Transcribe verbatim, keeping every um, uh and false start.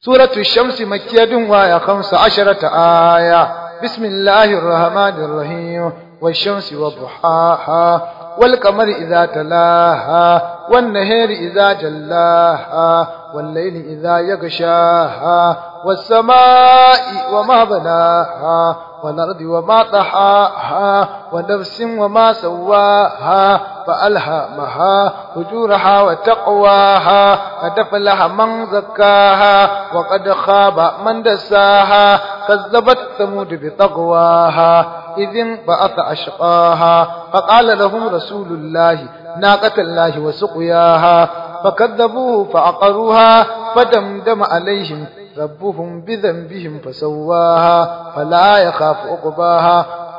سورة الشمس مكية وآية خمس عشرة آية. بسم الله الرحمن الرحيم. والشمس وضحاها والقمر إذا تلاها والنهار إذا جلاها والليل إذا يغشاها والسماء وما بناها والأرض وما طحاها ونفس وما سواها فألهمها فجورها وتقواها قد أفلح من زكاها وقد خاب من دساها كذبت ثمود بطغواها إذ انبعث أشقاها فقال لهم رسول الله ناقة الله وسقياها فكذبوه فعقروها فدمدم عليهم ربهم بذنبهم فسواها فلا يخاف عقباها